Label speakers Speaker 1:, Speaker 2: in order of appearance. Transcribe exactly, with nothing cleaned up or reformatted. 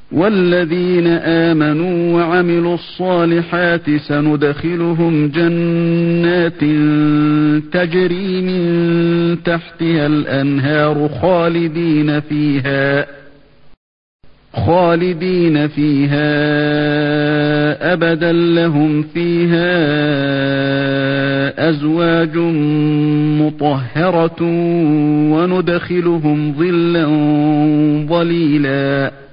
Speaker 1: والذين آمنوا وعملوا الصالحات سندخلهم جنات تجري من تحتها الأنهار خالدين فيها خالدين فيها أبدا لهم فيها أزواج مطهرة وندخلهم ظلا ظليلا.